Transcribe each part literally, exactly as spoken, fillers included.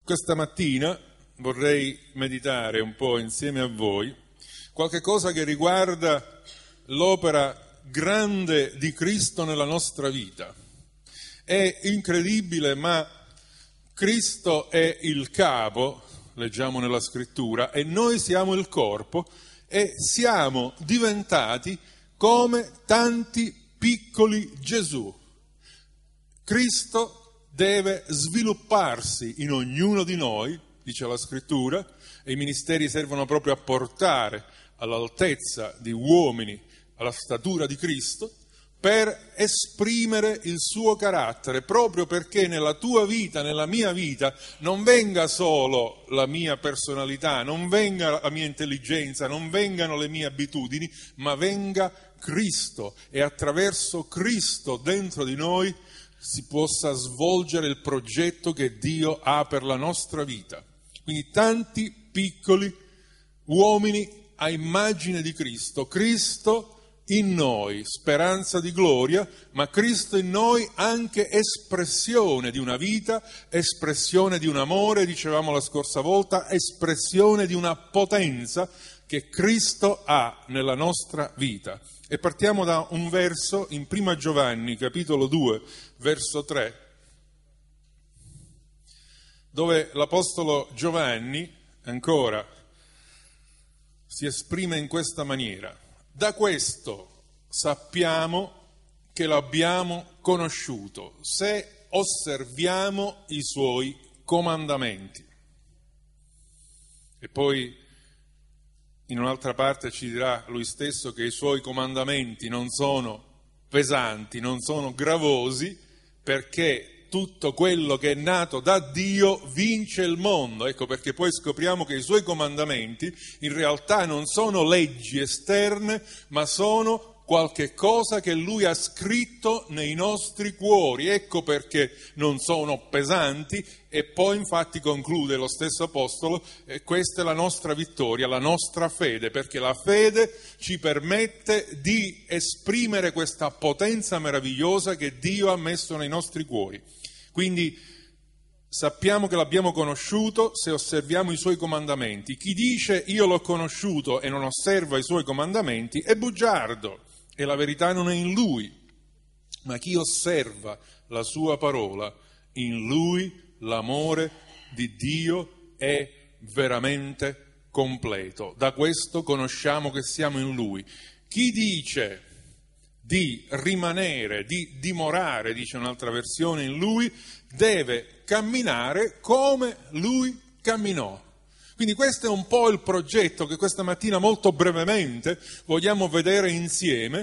Questa mattina vorrei meditare un po' insieme a voi qualche cosa che riguarda l'opera grande di Cristo nella nostra vita. È incredibile, ma Cristo è il capo, leggiamo nella scrittura, e noi siamo il corpo e siamo diventati come tanti piccoli Gesù. Cristo deve svilupparsi in ognuno di noi, dice la scrittura, e i ministeri servono proprio a portare all'altezza di uomini, alla statura di Cristo, per esprimere il suo carattere, proprio perché nella tua vita, nella mia vita, non venga solo la mia personalità, non venga la mia intelligenza, non vengano le mie abitudini, ma venga Cristo, e attraverso Cristo dentro di noi si possa svolgere il progetto che Dio ha per la nostra vita. Quindi tanti piccoli uomini a immagine di Cristo, Cristo in noi, speranza di gloria, ma Cristo in noi anche espressione di una vita, espressione di un amore, dicevamo la scorsa volta, espressione di una potenza che Cristo ha nella nostra vita. E partiamo da un verso in Prima Giovanni, capitolo due, verso tre, dove l'Apostolo Giovanni ancora si esprime in questa maniera. Da questo sappiamo che l'abbiamo conosciuto, se osserviamo i suoi comandamenti. E poi in un'altra parte ci dirà lui stesso che i suoi comandamenti non sono pesanti, non sono gravosi, perché tutto quello che è nato da Dio vince il mondo. Ecco perché poi scopriamo che i suoi comandamenti in realtà non sono leggi esterne, ma sono qualche cosa che Lui ha scritto nei nostri cuori. Ecco perché non sono pesanti. E poi infatti conclude lo stesso Apostolo, e questa è la nostra vittoria, la nostra fede, perché la fede ci permette di esprimere questa potenza meravigliosa che Dio ha messo nei nostri cuori. Quindi sappiamo che l'abbiamo conosciuto se osserviamo i Suoi comandamenti. Chi dice io l'ho conosciuto e non osserva i Suoi comandamenti è bugiardo e la verità non è in Lui. Ma chi osserva la Sua parola, in Lui l'amore di Dio è veramente completo. Da questo conosciamo che siamo in Lui. Chi dice di rimanere, di dimorare, dice un'altra versione, in Lui, deve camminare come Lui camminò. Quindi questo è un po' il progetto che questa mattina molto brevemente vogliamo vedere insieme.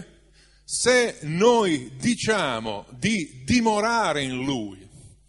Se noi diciamo di dimorare in Lui,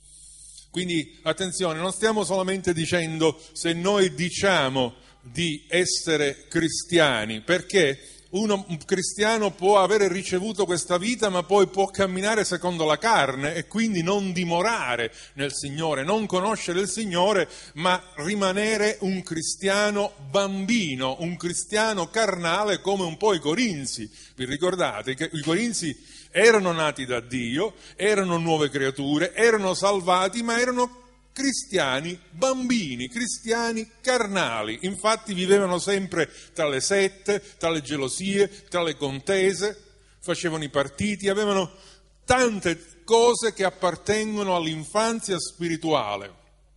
quindi attenzione, non stiamo solamente dicendo se noi diciamo di essere cristiani, perché uno, un cristiano può avere ricevuto questa vita, ma poi può camminare secondo la carne e quindi non dimorare nel Signore, non conoscere il Signore, ma rimanere un cristiano bambino, un cristiano carnale come un po' i Corinzi. Vi ricordate che i Corinzi erano nati da Dio, erano nuove creature, erano salvati, ma erano cristiani bambini, cristiani carnali. Infatti vivevano sempre tra le sette, tra le gelosie, tra le contese, facevano i partiti, avevano tante cose che appartengono all'infanzia spirituale.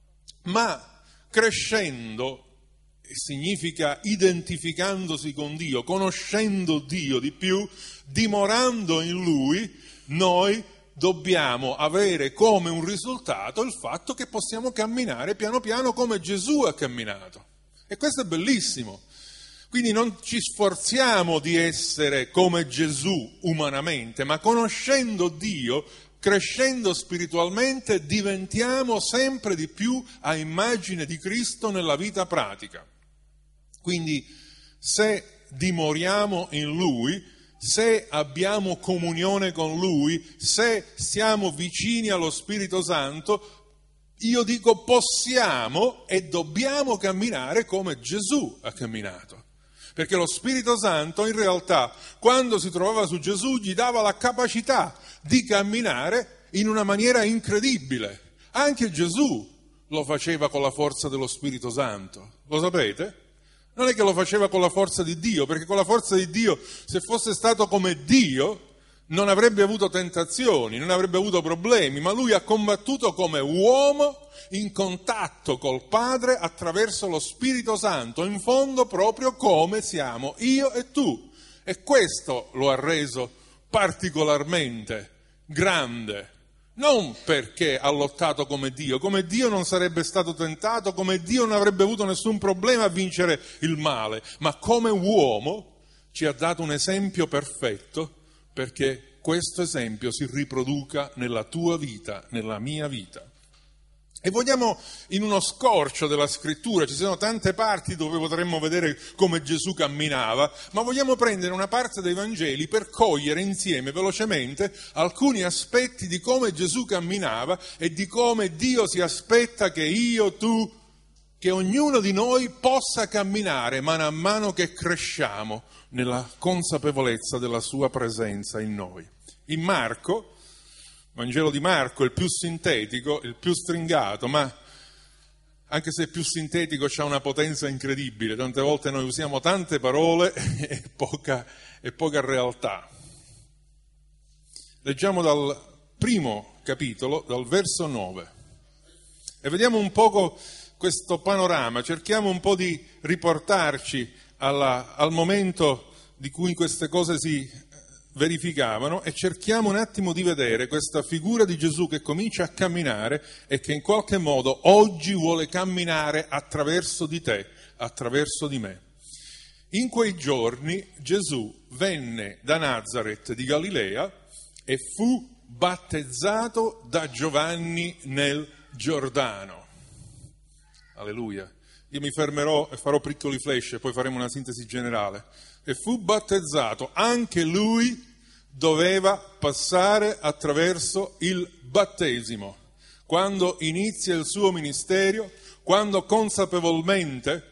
Ma crescendo, significa identificandosi con Dio, conoscendo Dio di più, dimorando in Lui, noi dobbiamo avere come un risultato il fatto che possiamo camminare piano piano come Gesù ha camminato. E questo è bellissimo. Quindi non ci sforziamo di essere come Gesù umanamente, ma conoscendo Dio, crescendo spiritualmente, diventiamo sempre di più a immagine di Cristo nella vita pratica. Quindi se dimoriamo in Lui, se abbiamo comunione con Lui, se siamo vicini allo Spirito Santo, io dico possiamo e dobbiamo camminare come Gesù ha camminato. Perché lo Spirito Santo in realtà, quando si trovava su Gesù, gli dava la capacità di camminare in una maniera incredibile. Anche Gesù lo faceva con la forza dello Spirito Santo. Lo sapete? Non è che lo faceva con la forza di Dio, perché con la forza di Dio, se fosse stato come Dio, non avrebbe avuto tentazioni, non avrebbe avuto problemi, ma lui ha combattuto come uomo in contatto col Padre attraverso lo Spirito Santo, in fondo proprio come siamo io e tu. E questo lo ha reso particolarmente grande, non perché ha lottato come Dio, come Dio non sarebbe stato tentato, come Dio non avrebbe avuto nessun problema a vincere il male, ma come uomo ci ha dato un esempio perfetto, perché questo esempio si riproduca nella tua vita, nella mia vita. E vogliamo, in uno scorcio della scrittura, ci sono tante parti dove potremmo vedere come Gesù camminava, ma vogliamo prendere una parte dei Vangeli per cogliere insieme velocemente alcuni aspetti di come Gesù camminava e di come Dio si aspetta che io, tu, che ognuno di noi possa camminare mano a mano che cresciamo nella consapevolezza della sua presenza in noi. In Marco, Vangelo di Marco, il più sintetico, il più stringato, ma anche se più sintetico c'ha una potenza incredibile, tante volte noi usiamo tante parole e poca, e poca realtà. Leggiamo dal primo capitolo, dal verso nove, e vediamo un poco questo panorama, cerchiamo un po' di riportarci alla, al momento di cui queste cose si verificavano e cerchiamo un attimo di vedere questa figura di Gesù che comincia a camminare e che in qualche modo oggi vuole camminare attraverso di te, attraverso di me. In quei giorni Gesù venne da Nazaret di Galilea e fu battezzato da Giovanni nel Giordano. Alleluia. Io mi fermerò e farò piccoli flash e poi faremo una sintesi generale. E fu battezzato, anche lui doveva passare attraverso il battesimo. Quando inizia il suo ministero, quando consapevolmente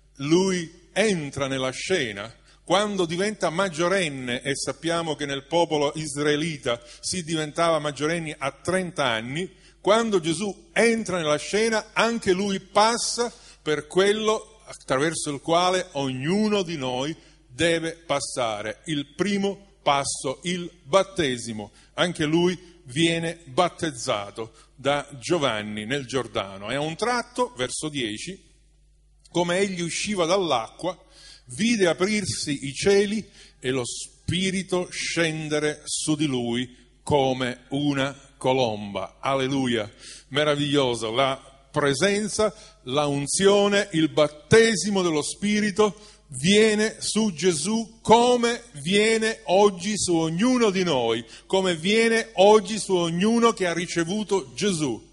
lui entra nella scena, quando diventa maggiorenne, e sappiamo che nel popolo israelita si diventava maggiorenni a trenta anni, quando Gesù entra nella scena, anche lui passa per quello attraverso il quale ognuno di noi deve passare, il primo passo, il battesimo. Anche lui viene battezzato da Giovanni nel Giordano. E a un tratto, verso dieci, come egli usciva dall'acqua, vide aprirsi i cieli e lo Spirito scendere su di lui come una colomba. Alleluia, meraviglioso, la presenza, la unzione, il battesimo dello Spirito viene su Gesù come viene oggi su ognuno di noi, come viene oggi su ognuno che ha ricevuto Gesù.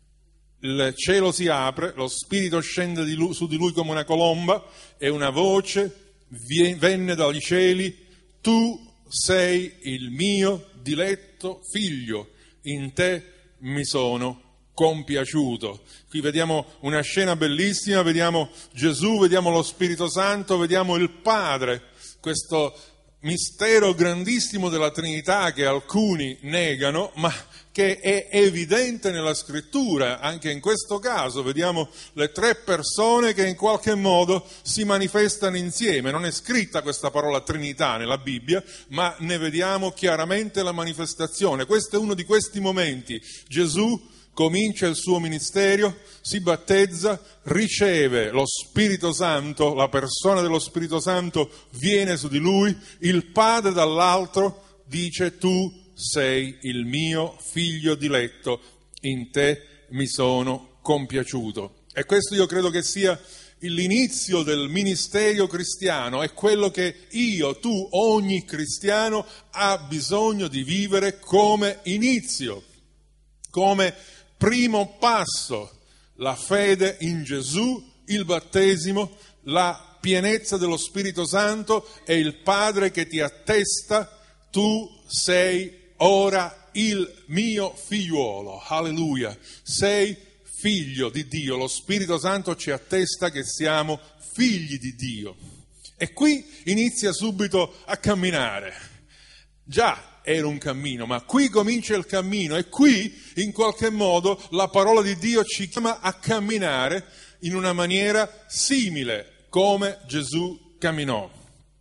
Il cielo si apre, lo Spirito scende di lui, su di lui come una colomba e una voce venne dai cieli: tu sei il mio diletto figlio, in te mi sono compiaciuto. Qui vediamo una scena bellissima, vediamo Gesù, vediamo lo Spirito Santo, vediamo il Padre, questo mistero grandissimo della Trinità che alcuni negano, ma che è evidente nella Scrittura. Anche in questo caso vediamo le tre persone che in qualche modo si manifestano insieme. Non è scritta questa parola Trinità nella Bibbia, ma ne vediamo chiaramente la manifestazione. Questo è uno di questi momenti. Gesù comincia il suo ministero, si battezza, riceve lo Spirito Santo, la persona dello Spirito Santo viene su di lui, il Padre dall'altro dice: tu sei il mio figlio diletto, in te mi sono compiaciuto. E questo io credo che sia l'inizio del ministero cristiano, è quello che io, tu, ogni cristiano ha bisogno di vivere come inizio, come primo passo, la fede in Gesù, il battesimo, la pienezza dello Spirito Santo e il Padre che ti attesta: tu sei ora il mio figliuolo, alleluia, sei figlio di Dio, lo Spirito Santo ci attesta che siamo figli di Dio. E qui inizia subito a camminare. Già, era un cammino, ma qui comincia il cammino e qui in qualche modo la parola di Dio ci chiama a camminare in una maniera simile come Gesù camminò.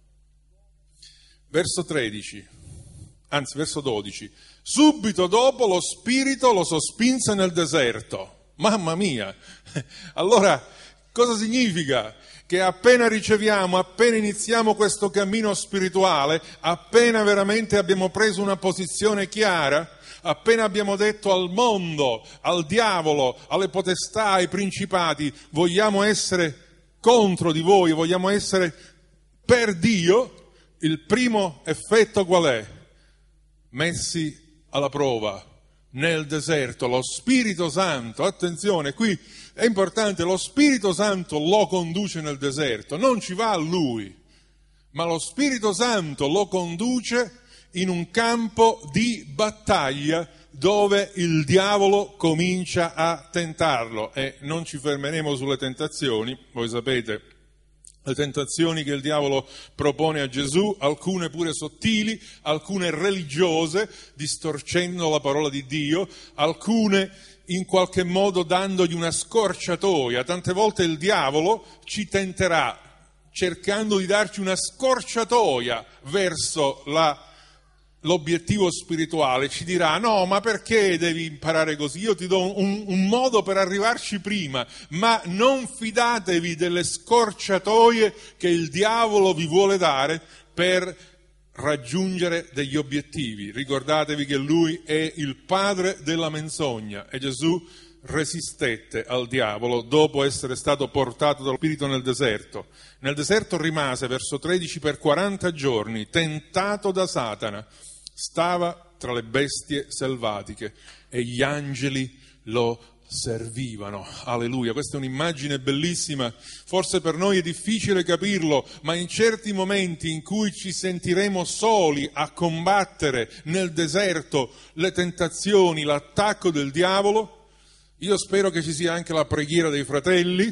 Verso tredici, anzi verso dodici. Subito dopo lo Spirito lo sospinse nel deserto. Mamma mia! Allora, cosa significa? Che appena riceviamo, appena iniziamo questo cammino spirituale, appena veramente abbiamo preso una posizione chiara, appena abbiamo detto al mondo, al diavolo, alle potestà, ai principati, vogliamo essere contro di voi, vogliamo essere per Dio, il primo effetto qual è? Messi alla prova nel deserto, lo Spirito Santo, attenzione, qui è importante, lo Spirito Santo lo conduce nel deserto, non ci va a lui, ma lo Spirito Santo lo conduce in un campo di battaglia dove il diavolo comincia a tentarlo. E non ci fermeremo sulle tentazioni, voi sapete le tentazioni che il diavolo propone a Gesù, alcune pure sottili, alcune religiose, distorcendo la parola di Dio, alcune in qualche modo dandogli una scorciatoia. Tante volte il diavolo ci tenterà cercando di darci una scorciatoia verso la l'obiettivo spirituale, ci dirà no, ma perché devi imparare così? Io ti do un, un modo per arrivarci prima, ma non fidatevi delle scorciatoie che il diavolo vi vuole dare per raggiungere degli obiettivi. Ricordatevi che lui è il padre della menzogna e Gesù resistette al diavolo dopo essere stato portato dallo Spirito nel deserto. Nel deserto rimase, verso tredici, per quaranta giorni, tentato da Satana. Stava tra le bestie selvatiche e gli angeli lo servivano. Alleluia, questa è un'immagine bellissima. Forse per noi è difficile capirlo, ma in certi momenti in cui ci sentiremo soli a combattere nel deserto le tentazioni, l'attacco del diavolo, io spero che ci sia anche la preghiera dei fratelli,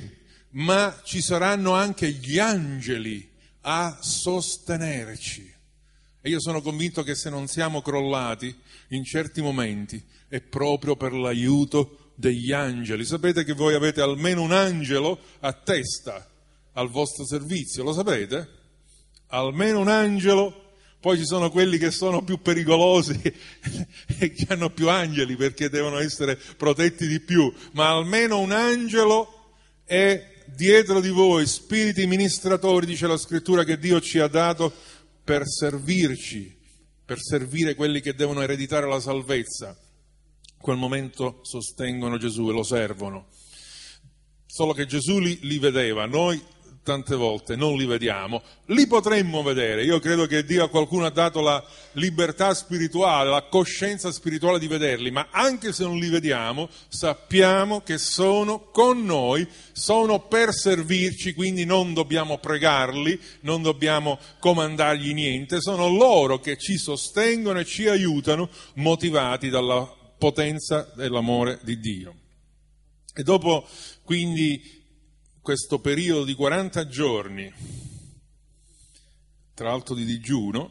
ma ci saranno anche gli angeli a sostenerci. E io sono convinto che se non siamo crollati in certi momenti è proprio per l'aiuto degli angeli. Sapete che voi avete almeno un angelo a testa al vostro servizio, lo sapete? Almeno un angelo. Poi ci sono quelli che sono più pericolosi e che hanno più angeli perché devono essere protetti di più, ma almeno un angelo è dietro di voi, spiriti ministratori, dice la scrittura, che Dio ci ha dato per servirci, per servire quelli che devono ereditare la salvezza. In quel momento sostengono Gesù e lo servono. Solo che Gesù li, li vedeva, noi tante volte non li vediamo, li potremmo vedere. Io credo che Dio a qualcuno ha dato la libertà spirituale, la coscienza spirituale di vederli, ma anche se non li vediamo, sappiamo che sono con noi, sono per servirci, quindi non dobbiamo pregarli, non dobbiamo comandargli niente, sono loro che ci sostengono e ci aiutano, motivati dalla potenza dell'amore di Dio. E dopo quindi questo periodo di quaranta giorni, tra l'altro di digiuno,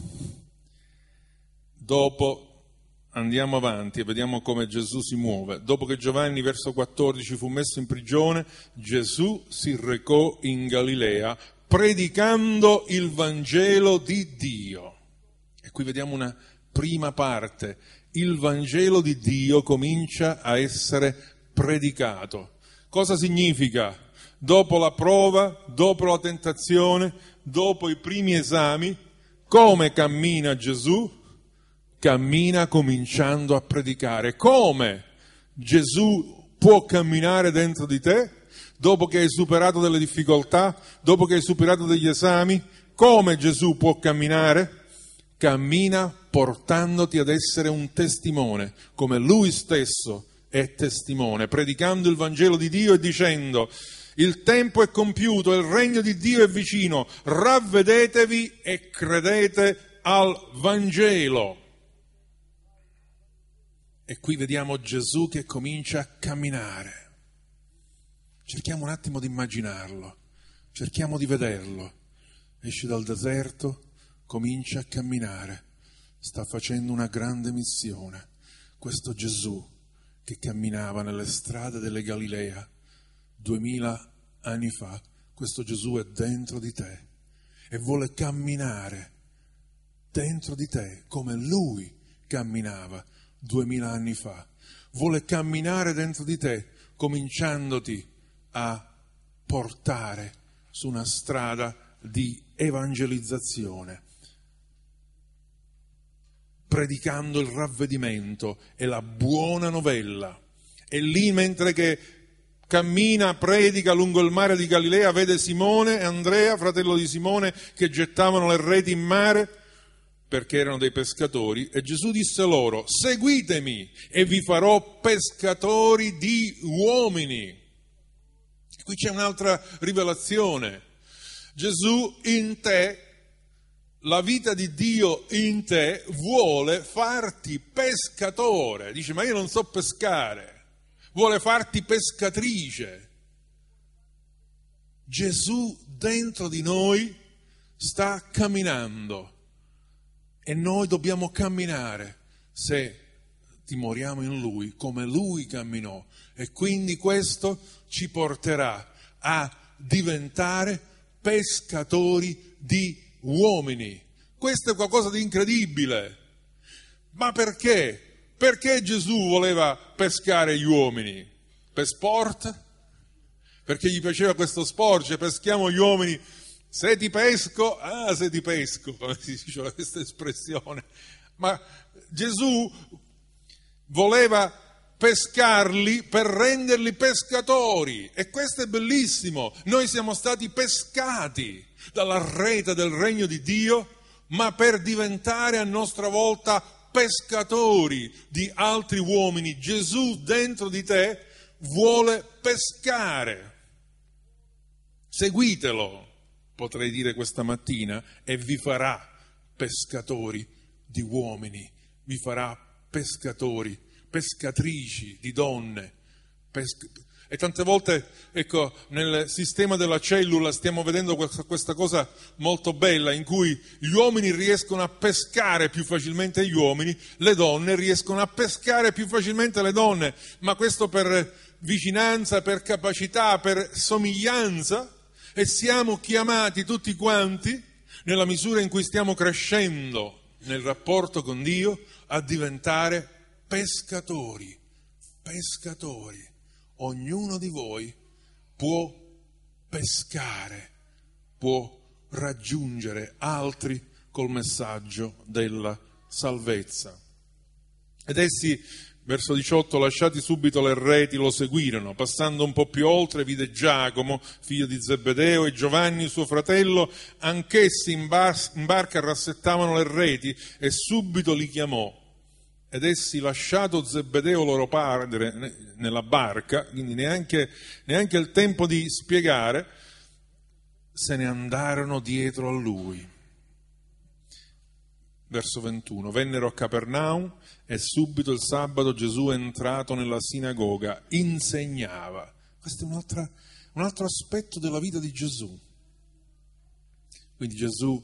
dopo andiamo avanti e vediamo come Gesù si muove. Dopo che Giovanni, verso quattordici, fu messo in prigione, Gesù si recò in Galilea predicando il Vangelo di Dio. E qui vediamo una prima parte. Il Vangelo di Dio comincia a essere predicato. Cosa significa? Dopo la prova, dopo la tentazione, dopo i primi esami, come cammina Gesù? Cammina cominciando a predicare. Come Gesù può camminare dentro di te? Dopo che hai superato delle difficoltà, dopo che hai superato degli esami, come Gesù può camminare? Cammina portandoti ad essere un testimone, come Lui stesso è testimone, predicando il Vangelo di Dio e dicendo: il tempo è compiuto, il regno di Dio è vicino, ravvedetevi e credete al Vangelo. E qui vediamo Gesù che comincia a camminare. Cerchiamo un attimo di immaginarlo, cerchiamo di vederlo. Esce dal deserto, comincia a camminare sta facendo una grande missione. Questo Gesù che camminava nelle strade delle Galilea duemila anni fa, questo Gesù è dentro di te e vuole camminare dentro di te come Lui camminava duemila anni fa. Vuole camminare dentro di te cominciandoti a portare su una strada di evangelizzazione, predicando il ravvedimento e la buona novella. E lì, mentre che cammina, predica lungo il mare di Galilea, vede Simone e Andrea, fratello di Simone, che gettavano le reti in mare perché erano dei pescatori, e Gesù disse loro: seguitemi e vi farò pescatori di uomini. E qui c'è un'altra rivelazione. Gesù in te, la vita di Dio in te, vuole farti pescatore. Dice: ma io non so pescare. Vuole farti pescatrice. Gesù dentro di noi sta camminando e noi dobbiamo camminare, se dimoriamo in Lui, come Lui camminò, e quindi questo ci porterà a diventare pescatori di uomini. Questo è qualcosa di incredibile. Ma perché? Perché Gesù voleva pescare gli uomini? Per sport? Perché gli piaceva questo sport, cioè peschiamo gli uomini, se ti pesco, ah se ti pesco, come si dice questa espressione. Ma Gesù voleva pescarli per renderli pescatori, e questo è bellissimo. Noi siamo stati pescati dalla rete del regno di Dio, ma per diventare a nostra volta pescatori di altri uomini. Gesù dentro di te vuole pescare. Seguitelo, potrei dire questa mattina, e vi farà pescatori di uomini, vi farà pescatori, pescatrici di donne. Pesc- e tante volte, ecco, nel sistema della cellula stiamo vedendo questa cosa molto bella, in cui gli uomini riescono a pescare più facilmente gli uomini, le donne riescono a pescare più facilmente le donne, ma questo per vicinanza, per capacità, per somiglianza, e siamo chiamati tutti quanti, nella misura in cui stiamo crescendo nel rapporto con Dio, a diventare pescatori, pescatori. Ognuno di voi può pescare, può raggiungere altri col messaggio della salvezza. Ed essi, verso diciotto, lasciati subito le reti, lo seguirono. Passando un po' più oltre, vide Giacomo, figlio di Zebedeo, e Giovanni, suo fratello, anch'essi in, bar- in barca rassettavano le reti, e subito li chiamò. Ed essi, lasciato Zebedeo loro padre nella barca, quindi neanche, neanche il tempo di spiegare, se ne andarono dietro a lui. Verso ventuno, vennero a Capernaum e subito il sabato Gesù è entrato nella sinagoga, insegnava. Questo è un'altra, un altro aspetto della vita di Gesù. Quindi Gesù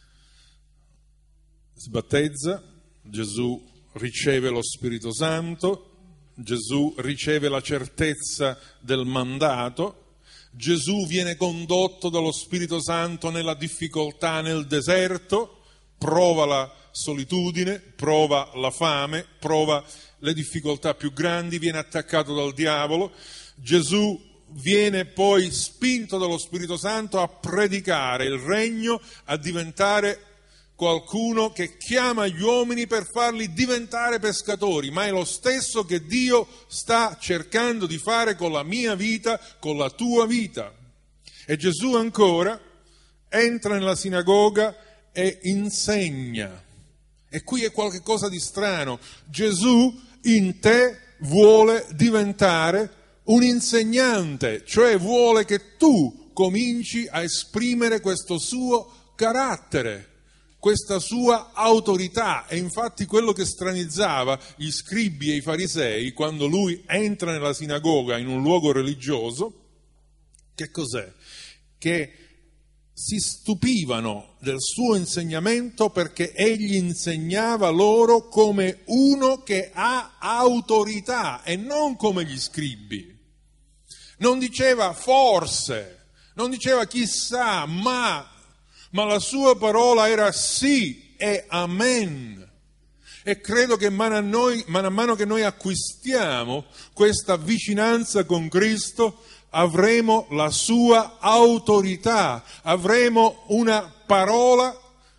si battezza, Gesù riceve lo Spirito Santo, Gesù riceve la certezza del mandato, Gesù viene condotto dallo Spirito Santo nella difficoltà nel deserto, prova la solitudine, prova la fame, prova le difficoltà più grandi, viene attaccato dal diavolo. Gesù viene poi spinto dallo Spirito Santo a predicare il regno, a diventare qualcuno che chiama gli uomini per farli diventare pescatori, ma è lo stesso che Dio sta cercando di fare con la mia vita, con la tua vita. E Gesù ancora entra nella sinagoga e insegna. E qui è qualcosa di strano. Gesù in te vuole diventare un insegnante, cioè vuole che tu cominci a esprimere questo suo carattere, questa sua autorità. E infatti quello che stranizzava gli scribi e i farisei quando lui entra nella sinagoga, in un luogo religioso, che cos'è? Che si stupivano del suo insegnamento perché egli insegnava loro come uno che ha autorità e non come gli scribi. Non diceva forse, non diceva chissà, ma, ma la sua parola era sì e amen. E credo che man a noi, man a mano che noi acquistiamo questa vicinanza con Cristo, avremo la sua autorità, avremo una parola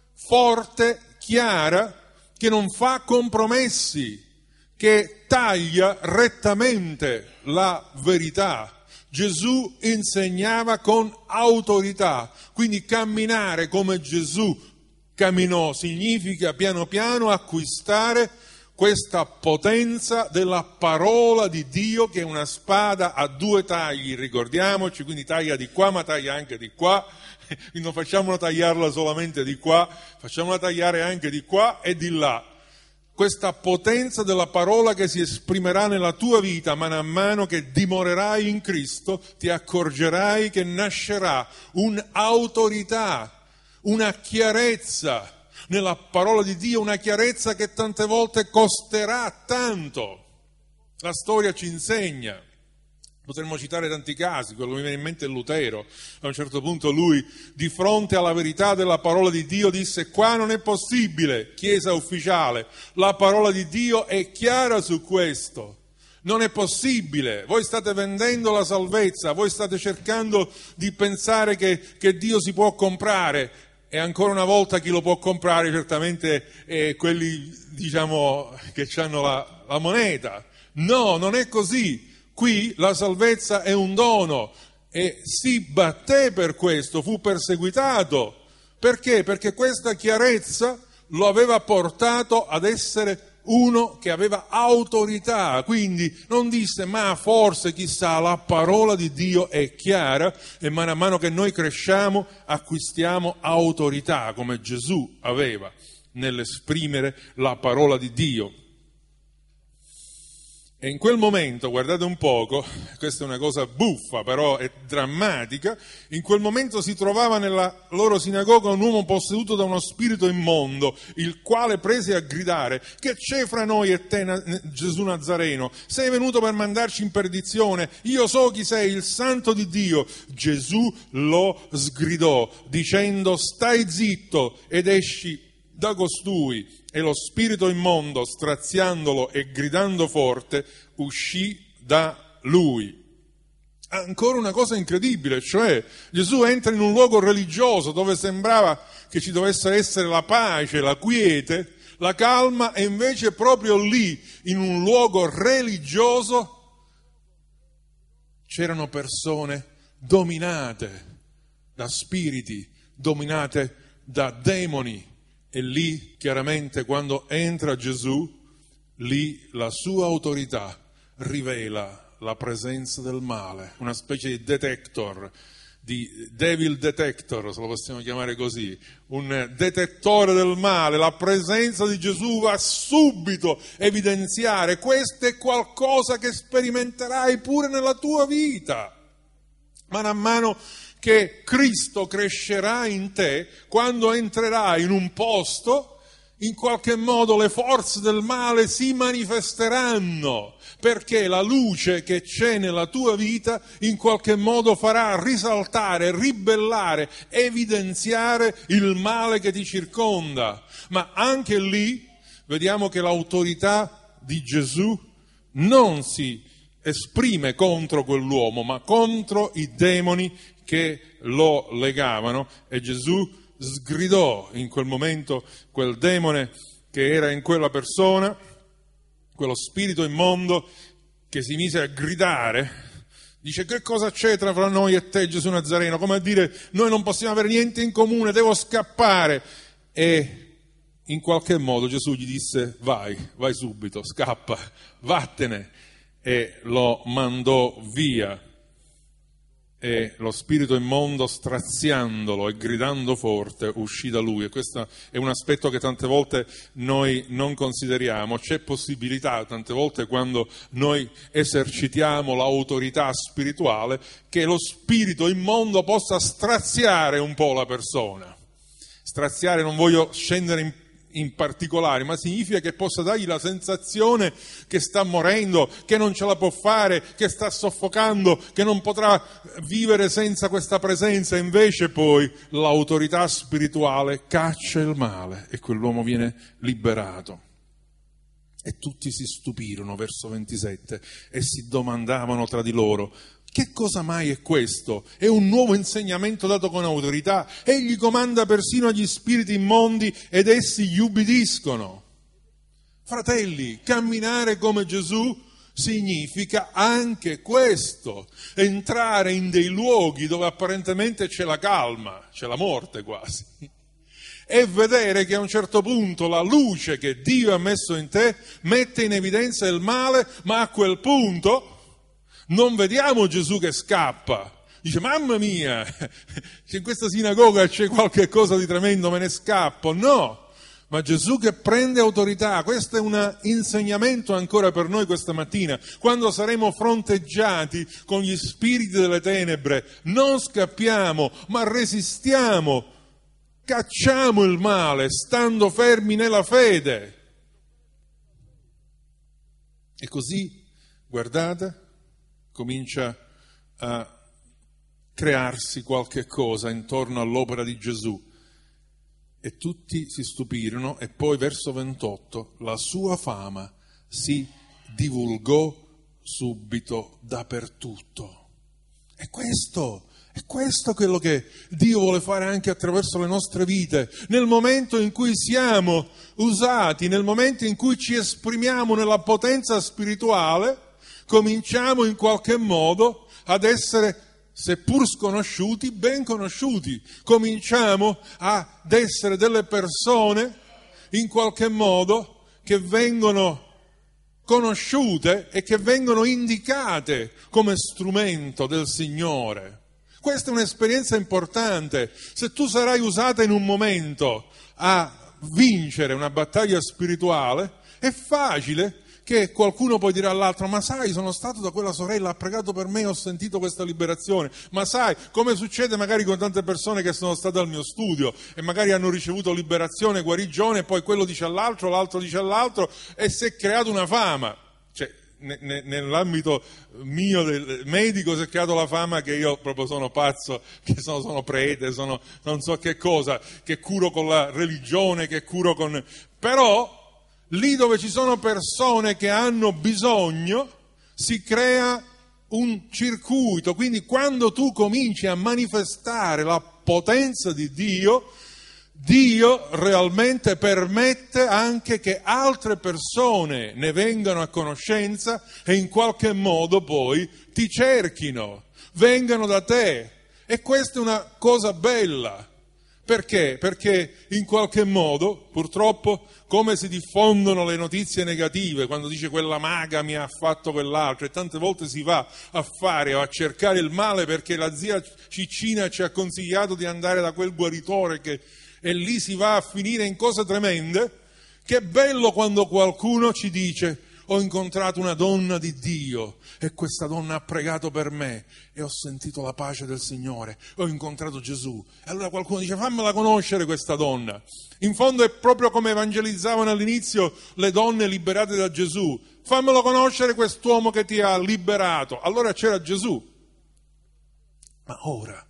forte, chiara, che non fa compromessi, che taglia rettamente la verità. Gesù insegnava con autorità, quindi camminare come Gesù camminò significa piano piano acquistare questa potenza della parola di Dio, che è una spada a due tagli, ricordiamoci, quindi taglia di qua ma taglia anche di qua, quindi non facciamola tagliarla solamente di qua, facciamola tagliare anche di qua e di là. Questa potenza della parola che si esprimerà nella tua vita man mano che dimorerai in Cristo, ti accorgerai che nascerà un'autorità, una chiarezza nella parola di Dio, una chiarezza che tante volte costerà tanto. La storia ci insegna, potremmo citare tanti casi, quello che mi viene in mente è Lutero. A un certo punto lui, di fronte alla verità della parola di Dio, disse: qua non è possibile, Chiesa ufficiale, la parola di Dio è chiara su questo. Non è possibile, voi state vendendo la salvezza, voi state cercando di pensare che, che Dio si può comprare. E ancora una volta chi lo può comprare certamente è quelli, diciamo, che hanno la, la moneta. No, non è così. Qui la salvezza è un dono e si batté per questo, fu perseguitato. Perché? Perché questa chiarezza lo aveva portato ad essere uno che aveva autorità, quindi non disse ma forse chissà, la parola di Dio è chiara e man mano che noi cresciamo acquistiamo autorità come Gesù aveva nell'esprimere la parola di Dio. E in quel momento, guardate un poco, questa è una cosa buffa però è drammatica, in quel momento si trovava nella loro sinagoga un uomo posseduto da uno spirito immondo, il quale prese a gridare: che c'è fra noi e te, Gesù Nazareno? Sei venuto per mandarci in perdizione? Io so chi sei, il Santo di Dio. Gesù lo sgridò dicendo: stai zitto ed esci da costui. E lo spirito immondo, straziandolo e gridando forte, uscì da lui. Ancora una cosa incredibile, cioè Gesù entra in un luogo religioso dove sembrava che ci dovesse essere la pace, la quiete, la calma, e invece proprio lì, in un luogo religioso, c'erano persone dominate da spiriti, dominate da demoni. E lì, chiaramente, quando entra Gesù, lì la sua autorità rivela la presenza del male, una specie di detector, di devil detector, se lo possiamo chiamare così, un detettore del male. La presenza di Gesù va subito a evidenziare: questo è qualcosa che sperimenterai pure nella tua vita. Man mano che Cristo crescerà in te, quando entrerai in un posto, in qualche modo le forze del male si manifesteranno, perché la luce che c'è nella tua vita in qualche modo farà risaltare, ribellare, evidenziare il male che ti circonda. Ma anche lì vediamo che l'autorità di Gesù non si esprime contro quell'uomo, ma contro i demoni che lo legavano, e Gesù sgridò in quel momento quel demone che era in quella persona, quello spirito immondo che si mise a gridare. Dice: che cosa c'è tra noi e te, Gesù Nazareno? Come a dire: noi non possiamo avere niente in comune, devo scappare. E in qualche modo Gesù gli disse: vai, vai subito, scappa, vattene, e lo mandò via. e lo spirito immondo, straziandolo e gridando forte, uscì da lui. E questo è un aspetto che tante volte noi non consideriamo. C'è possibilità, tante volte, quando noi esercitiamo l'autorità spirituale, che lo spirito immondo possa straziare un po' la persona. Straziare, non voglio scendere in in particolare, ma significa che possa dargli la sensazione che sta morendo, che non ce la può fare, che sta soffocando, che non potrà vivere senza questa presenza. Invece poi l'autorità spirituale caccia il male e quell'uomo viene liberato. E tutti si stupirono, verso ventisette, e si domandavano tra di loro: che cosa mai è questo? È un nuovo insegnamento dato con autorità. Egli comanda persino agli spiriti immondi ed essi gli ubbidiscono. Fratelli, camminare come Gesù significa anche questo: entrare in dei luoghi dove apparentemente c'è la calma, c'è la morte quasi, e vedere che a un certo punto la luce che Dio ha messo in te mette in evidenza il male, ma a quel punto non vediamo Gesù che scappa, dice: mamma mia, in questa sinagoga c'è qualche cosa di tremendo, me ne scappo. No, ma Gesù che prende autorità. Questo è un insegnamento ancora per noi questa mattina. Quando saremo fronteggiati con gli spiriti delle tenebre, non scappiamo, ma resistiamo, cacciamo il male, stando fermi nella fede. E così, guardate, comincia a crearsi qualche cosa intorno all'opera di Gesù e tutti si stupirono. E poi verso ventotto, la sua fama si divulgò subito dappertutto. È questo, è questo quello che Dio vuole fare anche attraverso le nostre vite. Nel momento in cui siamo usati, nel momento in cui ci esprimiamo nella potenza spirituale, cominciamo in qualche modo ad essere, seppur sconosciuti, ben conosciuti. Cominciamo ad essere delle persone in qualche modo che vengono conosciute e che vengono indicate come strumento del Signore. Questa è un'esperienza importante. Se tu sarai usata in un momento a vincere una battaglia spirituale, è facile che qualcuno poi dirà all'altro: ma sai, sono stato da quella sorella, ha pregato per me e ho sentito questa liberazione. Ma sai, come succede magari con tante persone che sono state al mio studio e magari hanno ricevuto liberazione, guarigione, e poi quello dice all'altro, l'altro dice all'altro, e si è creata una fama. Cioè, ne, ne, nell'ambito mio del medico si è creata la fama che io proprio sono pazzo, che sono, sono prete, sono non so che cosa, che curo con la religione, che curo con... Però lì dove ci sono persone che hanno bisogno, si crea un circuito. Quindi quando tu cominci a manifestare la potenza di Dio, Dio realmente permette anche che altre persone ne vengano a conoscenza e in qualche modo poi ti cerchino, vengano da te. E questa è una cosa bella. Perché? Perché in qualche modo, purtroppo, come si diffondono le notizie negative, quando dice quella maga mi ha fatto quell'altro, e tante volte si va a fare o a cercare il male perché la zia Ciccina ci ha consigliato di andare da quel guaritore, che, e lì si va a finire in cose tremende. Che bello quando qualcuno ci dice: ho incontrato una donna di Dio e questa donna ha pregato per me e ho sentito la pace del Signore, ho incontrato Gesù. E allora qualcuno dice: fammela conoscere questa donna. In fondo è proprio come evangelizzavano all'inizio le donne liberate da Gesù: fammelo conoscere quest'uomo che ti ha liberato. Allora c'era Gesù. Ma ora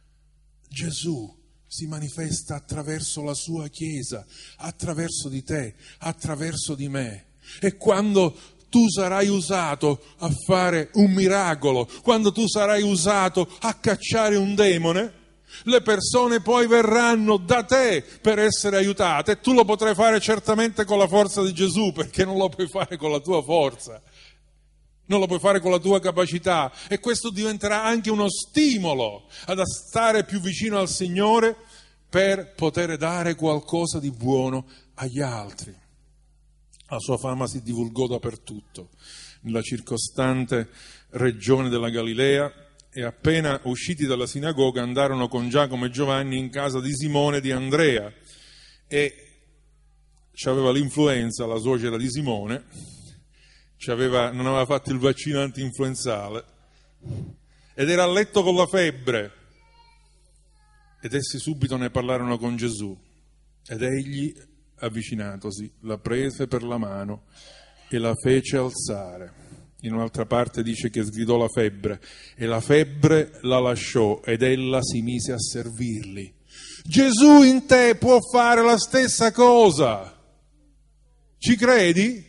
Gesù si manifesta attraverso la sua Chiesa, attraverso di te, attraverso di me. E quando tu sarai usato a fare un miracolo, quando tu sarai usato a cacciare un demone, le persone poi verranno da te per essere aiutate. E tu lo potrai fare certamente con la forza di Gesù, perché non lo puoi fare con la tua forza, non lo puoi fare con la tua capacità. E questo diventerà anche uno stimolo ad stare più vicino al Signore per poter dare qualcosa di buono agli altri. La sua fama si divulgò dappertutto, nella circostante regione della Galilea e appena usciti dalla sinagoga andarono con Giacomo e Giovanni in casa di Simone e di Andrea, e c'aveva l'influenza la suocera di Simone, c'aveva, non aveva fatto il vaccino anti-influenzale ed era a letto con la febbre, ed essi subito ne parlarono con Gesù, ed egli, avvicinatosi, la prese per la mano e la fece alzare. In un'altra parte dice che sgridò la febbre, e la febbre la lasciò ed ella si mise a servirli. Gesù in te può fare la stessa cosa. Ci credi?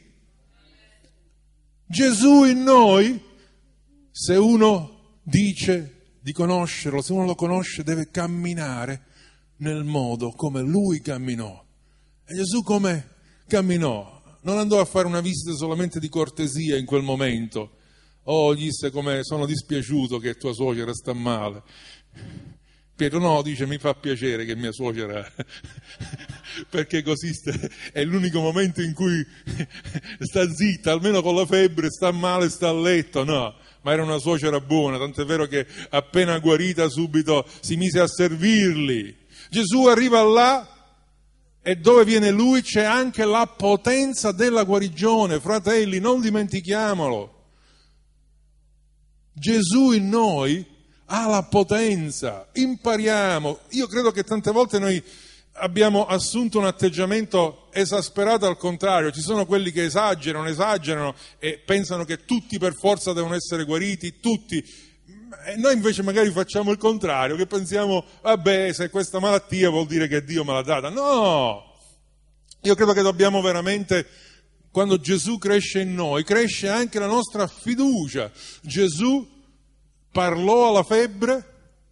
Gesù in noi, se uno dice di conoscerlo, se uno lo conosce, deve camminare nel modo come lui camminò. E Gesù come camminò? Non andò a fare una visita solamente di cortesia in quel momento. Oh, gli disse come sono dispiaciuto che tua suocera sta male. Pietro no, dice mi fa piacere che mia suocera, perché così è l'unico momento in cui sta zitta, almeno con la febbre, sta male, sta a letto, no. Ma era una suocera buona, tant'è vero che appena guarita subito si mise a servirli. Gesù arriva là, e dove viene lui c'è anche la potenza della guarigione, fratelli, non dimentichiamolo. Gesù in noi ha la potenza, impariamo. Io credo che tante volte noi abbiamo assunto un atteggiamento esasperato al contrario, ci sono quelli che esagerano, esagerano e pensano che tutti per forza devono essere guariti, tutti. E noi invece magari facciamo il contrario, che pensiamo, vabbè, se questa malattia vuol dire che Dio me l'ha data. No! Io credo che dobbiamo veramente, quando Gesù cresce in noi, cresce anche la nostra fiducia. Gesù parlò alla febbre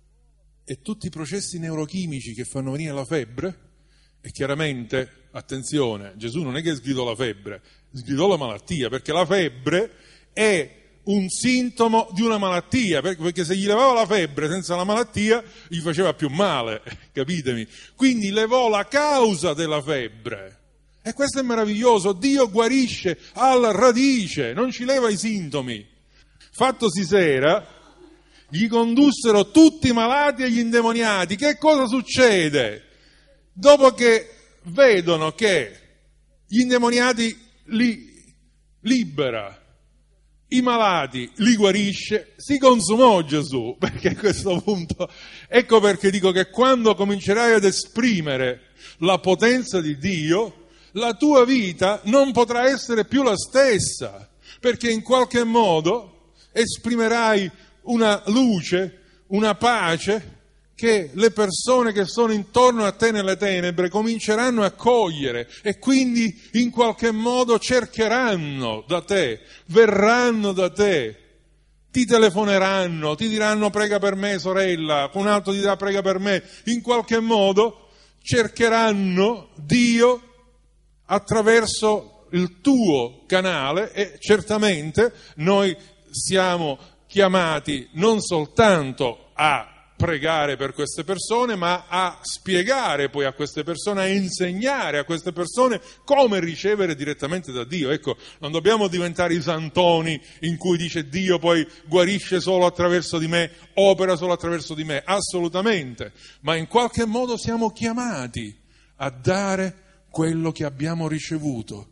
e tutti i processi neurochimici che fanno venire la febbre, e chiaramente, attenzione, Gesù non è che sgridò la febbre, sgridò la malattia, perché la febbre è un sintomo di una malattia, perché se gli levava la febbre senza la malattia gli faceva più male, capitemi? Quindi levò la causa della febbre, e questo è meraviglioso. Dio guarisce alla radice, non ci leva i sintomi. Fattosi sera, gli condussero tutti i malati e gli indemoniati. Che cosa succede? Dopo che vedono che gli indemoniati li libera, i malati li guarisce, si consumò Gesù, perché a questo punto, ecco perché dico che quando comincerai ad esprimere la potenza di Dio, la tua vita non potrà essere più la stessa, perché in qualche modo esprimerai una luce, una pace che le persone che sono intorno a te nelle tenebre cominceranno a cogliere, e quindi in qualche modo cercheranno da te, verranno da te, ti telefoneranno, ti diranno prega per me sorella, un altro ti dirà prega per me, in qualche modo cercheranno Dio attraverso il tuo canale, e certamente noi siamo chiamati non soltanto a pregare per queste persone, ma a spiegare poi a queste persone, a insegnare a queste persone come ricevere direttamente da Dio. Ecco, non dobbiamo diventare i santoni in cui dice Dio poi guarisce solo attraverso di me, opera solo attraverso di me, assolutamente, ma in qualche modo siamo chiamati a dare quello che abbiamo ricevuto.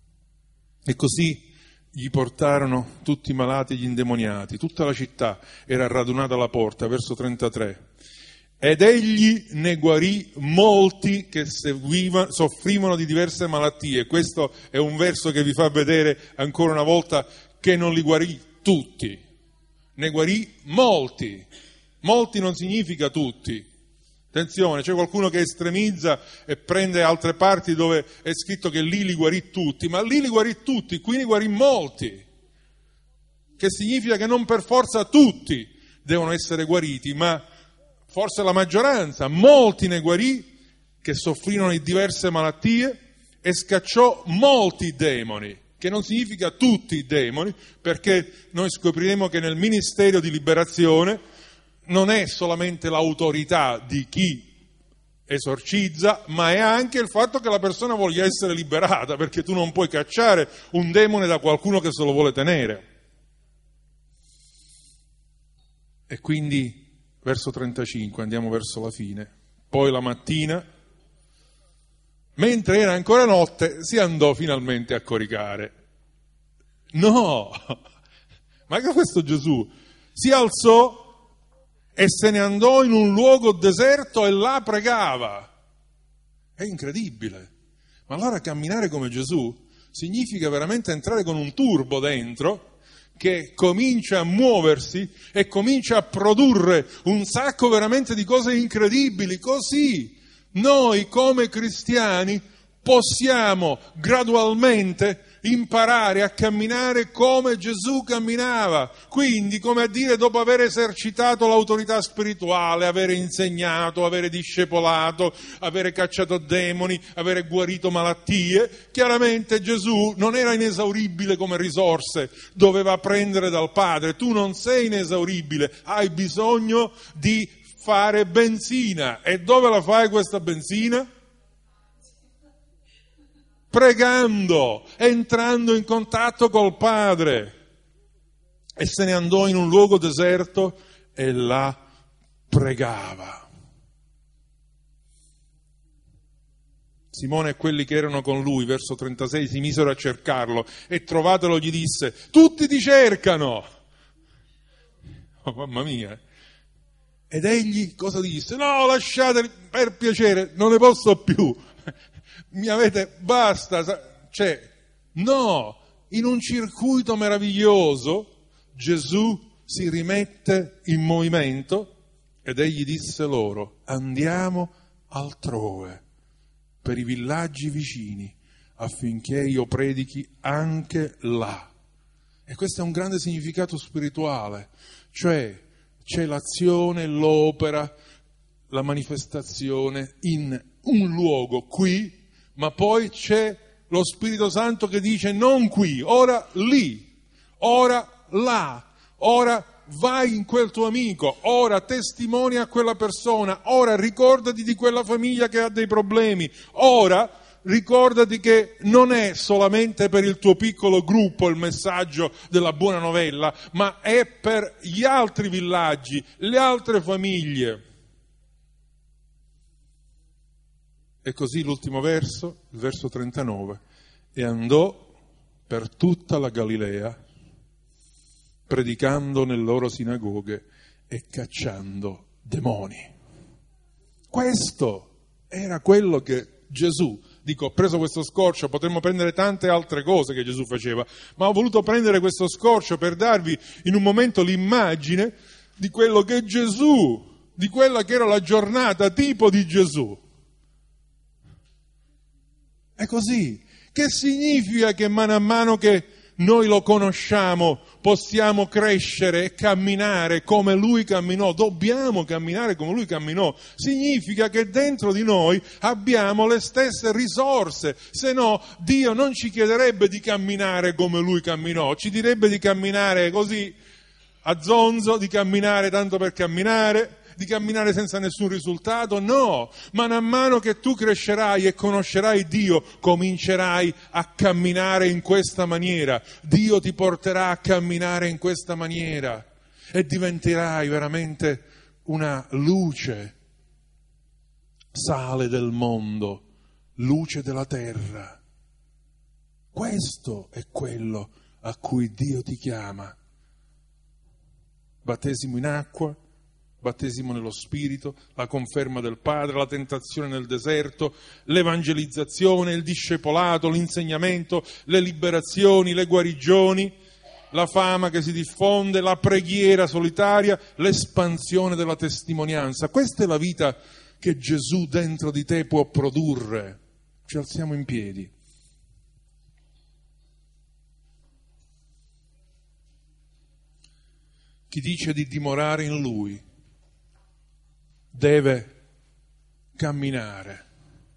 E così gli portarono tutti i malati e gli indemoniati, tutta la città era radunata alla porta, verso trentatré. Ed egli ne guarì molti che seguiva, soffrivano di diverse malattie. Questo è un verso che vi fa vedere ancora una volta che non li guarì tutti, ne guarì molti. Molti non significa tutti. Attenzione, c'è qualcuno che estremizza e prende altre parti dove è scritto che lì li guarì tutti, ma lì li guarì tutti, qui ne guarì molti, che significa che non per forza tutti devono essere guariti, ma forse la maggioranza, molti ne guarì che soffrirono di diverse malattie, e scacciò molti demoni, che non significa tutti i demoni, perché noi scopriremo che nel ministero di liberazione non è solamente l'autorità di chi esorcizza, ma è anche il fatto che la persona voglia essere liberata, perché tu non puoi cacciare un demone da qualcuno che se lo vuole tenere. E quindi, verso trentacinque, andiamo verso la fine. Poi la mattina, mentre era ancora notte, si andò finalmente a coricare. No! Ma che questo Gesù si alzò e se ne andò in un luogo deserto e là pregava. È incredibile. Ma allora camminare come Gesù significa veramente entrare con un turbo dentro che comincia a muoversi e comincia a produrre un sacco veramente di cose incredibili. Così noi come cristiani possiamo gradualmente imparare a camminare come Gesù camminava. Quindi, come a dire, dopo aver esercitato l'autorità spirituale, avere insegnato, avere discepolato, avere cacciato demoni, avere guarito malattie, chiaramente Gesù non era inesauribile come risorse, doveva prendere dal Padre. Tu non sei inesauribile, hai bisogno di fare benzina. E dove la fai questa benzina? Pregando, entrando in contatto col Padre. E se ne andò in un luogo deserto e là pregava. Simone e quelli che erano con lui, verso trentasei, si misero a cercarlo e trovatelo gli disse: tutti ti cercano. Oh, mamma mia. Ed egli cosa disse? No, lasciateli, per piacere, non ne posso più. Mi avete, basta, cioè, no, in un circuito meraviglioso Gesù si rimette in movimento ed egli disse loro: andiamo altrove, per i villaggi vicini, affinché io predichi anche là. E questo è un grande significato spirituale, cioè c'è l'azione, l'opera, la manifestazione in un luogo qui, ma poi c'è lo Spirito Santo che dice non qui, ora lì, ora là, ora vai in quel tuo amico, ora testimonia a quella persona, ora ricordati di quella famiglia che ha dei problemi, ora ricordati che non è solamente per il tuo piccolo gruppo il messaggio della buona novella, ma è per gli altri villaggi, le altre famiglie. E così l'ultimo verso, il verso trentanove, e andò per tutta la Galilea, predicando nelle loro sinagoghe e cacciando demoni. Questo era quello che Gesù, dico, ho preso questo scorcio, potremmo prendere tante altre cose che Gesù faceva, ma ho voluto prendere questo scorcio per darvi in un momento l'immagine di quello che Gesù, di quella che era la giornata tipo di Gesù. È così. Che significa che mano a mano che noi lo conosciamo possiamo crescere e camminare come lui camminò? Dobbiamo camminare come lui camminò. Significa che dentro di noi abbiamo le stesse risorse, se no Dio non ci chiederebbe di camminare come lui camminò, ci direbbe di camminare così a zonzo, di camminare tanto per camminare, di camminare senza nessun risultato. No, mano a mano che tu crescerai e conoscerai Dio, comincerai a camminare in questa maniera. Dio ti porterà a camminare in questa maniera e diventerai veramente una luce, sale del mondo, luce della terra. Questo è quello a cui Dio ti chiama. Battesimo in acqua, battesimo nello Spirito, la conferma del Padre, la tentazione nel deserto, l'evangelizzazione, il discepolato, l'insegnamento, le liberazioni, le guarigioni, la fama che si diffonde, la preghiera solitaria, l'espansione della testimonianza. Questa è la vita che Gesù dentro di te può produrre. Ci alziamo in piedi. Chi dice di dimorare in Lui deve camminare.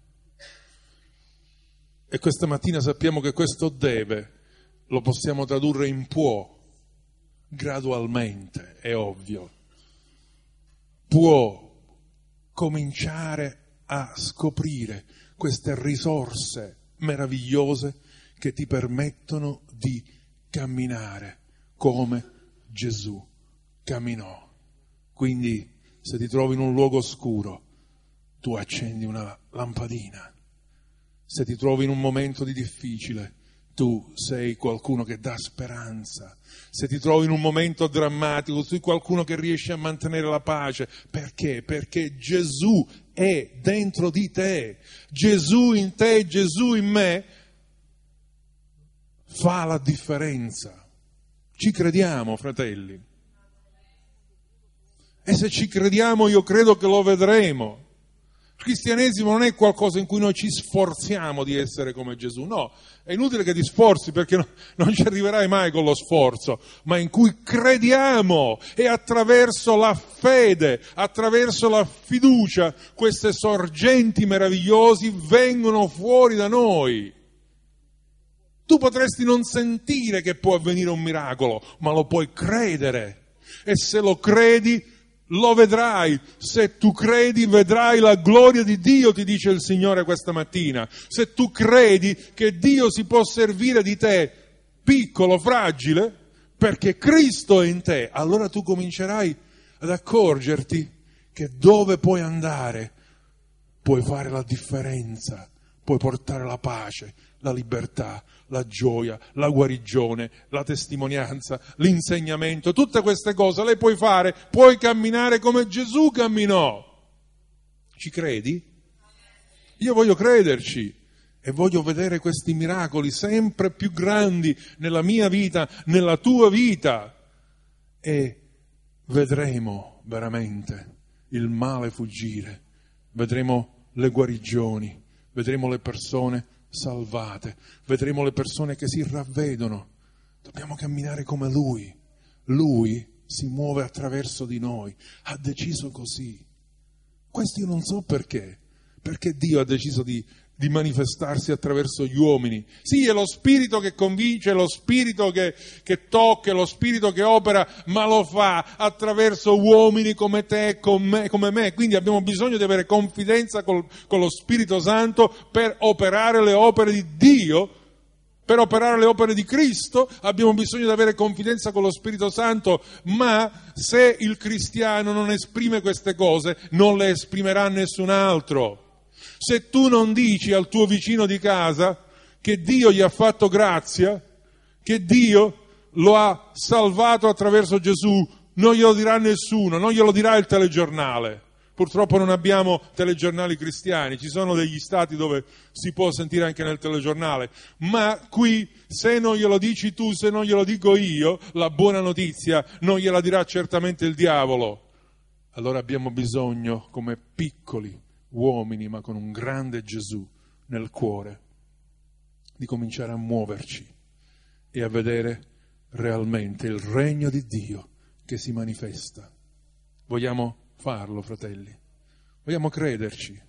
E questa mattina sappiamo che questo deve lo possiamo tradurre in può, gradualmente, è ovvio. Può cominciare a scoprire queste risorse meravigliose che ti permettono di camminare come Gesù camminò. Quindi se ti trovi in un luogo oscuro, tu accendi una lampadina. Se ti trovi in un momento di difficile, tu sei qualcuno che dà speranza. Se ti trovi in un momento drammatico, tu sei qualcuno che riesce a mantenere la pace. Perché? Perché Gesù è dentro di te. Gesù in te, Gesù in me fa la differenza. Ci crediamo, fratelli? E se ci crediamo, io credo che lo vedremo. Il cristianesimo non è qualcosa in cui noi ci sforziamo di essere come Gesù, no, è inutile che ti sforzi perché no, non ci arriverai mai con lo sforzo, ma in cui crediamo e attraverso la fede, attraverso la fiducia, queste sorgenti meravigliosi vengono fuori da noi. Tu potresti non sentire che può avvenire un miracolo, ma lo puoi credere, e se lo credi lo vedrai. Se tu credi vedrai la gloria di Dio, ti dice il Signore questa mattina. Se tu credi che Dio si può servire di te, piccolo, fragile, perché Cristo è in te, allora tu comincerai ad accorgerti che dove puoi andare puoi fare la differenza, puoi portare la pace, la libertà, la gioia, la guarigione, la testimonianza, l'insegnamento, tutte queste cose le puoi fare, puoi camminare come Gesù camminò. Ci credi? Io voglio crederci e voglio vedere questi miracoli sempre più grandi nella mia vita, nella tua vita, e vedremo veramente il male fuggire, vedremo le guarigioni, vedremo le persone salvate, vedremo le persone che si ravvedono. Dobbiamo camminare come Lui. Lui si muove attraverso di noi, ha deciso così. Questo io non so perché, perché Dio ha deciso di, di manifestarsi attraverso gli uomini. Sì, è lo Spirito che convince, è lo Spirito che, che tocca, è lo Spirito che opera, ma lo fa attraverso uomini come te, come me, come me. Quindi abbiamo bisogno di avere confidenza col, con lo Spirito Santo per operare le opere di Dio, per operare le opere di Cristo. Abbiamo bisogno di avere confidenza con lo Spirito Santo, ma se il cristiano non esprime queste cose, non le esprimerà nessun altro. Se tu non dici al tuo vicino di casa che Dio gli ha fatto grazia, che Dio lo ha salvato attraverso Gesù, non glielo dirà nessuno, non glielo dirà il telegiornale. Purtroppo non abbiamo telegiornali cristiani, ci sono degli stati dove si può sentire anche nel telegiornale, ma qui se non glielo dici tu, se non glielo dico io, la buona notizia non gliela dirà certamente il diavolo. Allora abbiamo bisogno, come piccoli uomini, ma con un grande Gesù nel cuore, di cominciare a muoverci e a vedere realmente il regno di Dio che si manifesta. Vogliamo farlo, fratelli? Vogliamo crederci?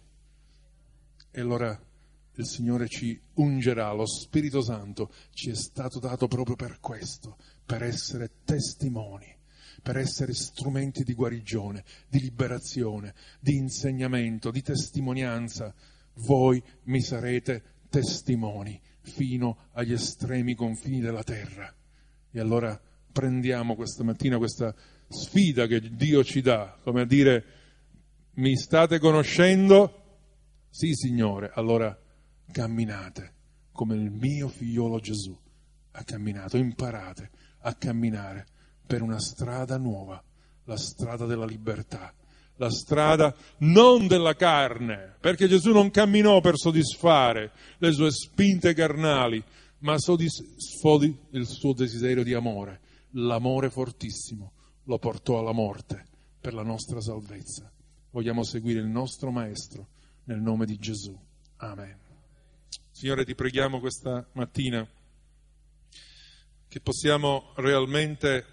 E allora il Signore ci ungerà, lo Spirito Santo ci è stato dato proprio per questo, per essere testimoni, per essere strumenti di guarigione, di liberazione, di insegnamento, di testimonianza. Voi mi sarete testimoni fino agli estremi confini della terra. E allora prendiamo questa mattina questa sfida che Dio ci dà, come a dire: mi state conoscendo? Sì, Signore, allora camminate come il mio figliolo Gesù ha camminato, imparate a camminare per una strada nuova, la strada della libertà, la strada non della carne, perché Gesù non camminò per soddisfare le sue spinte carnali, ma sfodi il suo desiderio di amore. L'amore fortissimo lo portò alla morte per la nostra salvezza. Vogliamo seguire il nostro Maestro nel nome di Gesù. Amen. Signore, ti preghiamo questa mattina che possiamo realmente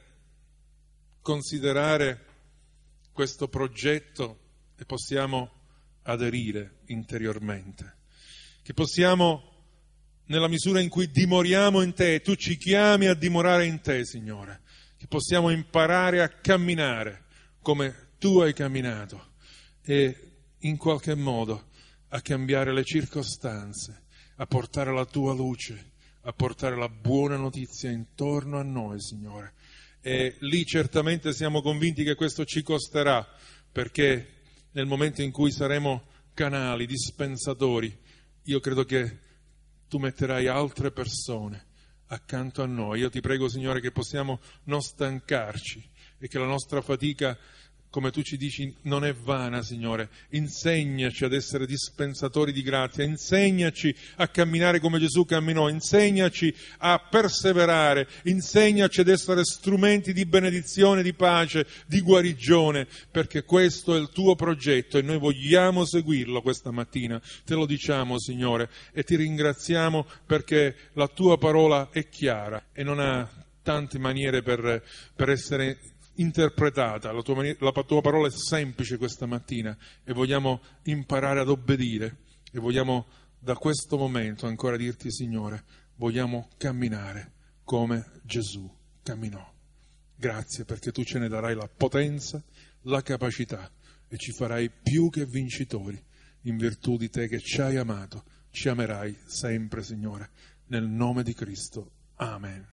considerare questo progetto e possiamo aderire interiormente, che possiamo, nella misura in cui dimoriamo in te, tu ci chiami a dimorare in te, Signore, che possiamo imparare a camminare come tu hai camminato e in qualche modo a cambiare le circostanze, a portare la tua luce, a portare la buona notizia intorno a noi, Signore, e lì certamente siamo convinti che questo ci costerà, perché nel momento in cui saremo canali, dispensatori, io credo che tu metterai altre persone accanto a noi. Io ti prego, Signore, che possiamo non stancarci e che la nostra fatica, come tu ci dici, non è vana, Signore. Insegnaci ad essere dispensatori di grazia, insegnaci a camminare come Gesù camminò, insegnaci a perseverare, insegnaci ad essere strumenti di benedizione, di pace, di guarigione, perché questo è il tuo progetto e noi vogliamo seguirlo questa mattina. Te lo diciamo, Signore, e ti ringraziamo perché la tua parola è chiara e non ha tante maniere per, per essere interpretata. La tua, maniera, la tua parola è semplice questa mattina e vogliamo imparare ad obbedire e vogliamo da questo momento ancora dirti, Signore, vogliamo camminare come Gesù camminò. Grazie perché tu ce ne darai la potenza, la capacità e ci farai più che vincitori in virtù di te che ci hai amato, ci amerai sempre, Signore, nel nome di Cristo. Amen.